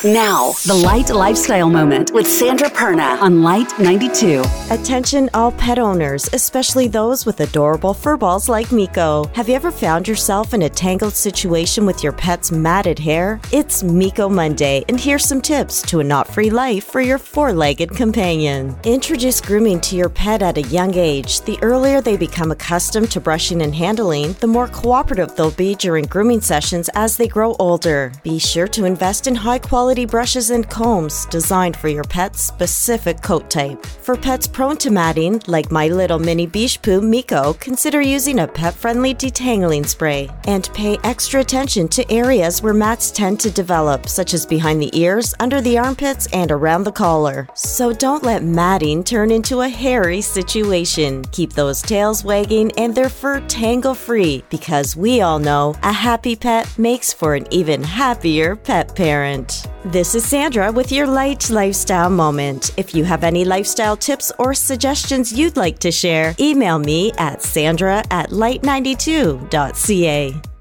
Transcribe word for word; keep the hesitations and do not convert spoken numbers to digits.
Now, the Light Lifestyle Moment with Sandra Perna on Light ninety-two. Attention all pet owners, especially those with adorable furballs like Miko. Have you ever found yourself in a tangled situation with your pet's matted hair? It's Miko Monday, and here's some tips to a knot-free life for your four-legged companion. Introduce grooming to your pet at a young age. The earlier they become accustomed to brushing and handling, the more cooperative they'll be during grooming sessions as they grow older. Be sure to invest in high-quality brushes and combs designed for your pet's specific coat type. For pets prone to matting, like my little mini biche poo Miko, consider using a pet-friendly detangling spray. And pay extra attention to areas where mats tend to develop, such as behind the ears, under the armpits, and around the collar. So don't let matting turn into a hairy situation. Keep those tails wagging and their fur tangle-free, because we all know a happy pet makes for an even happier pet parent. This is Sandra with your Light Lifestyle Moment. If you have any lifestyle tips or suggestions you'd like to share, email me at sandra at light ninety-two dot c a.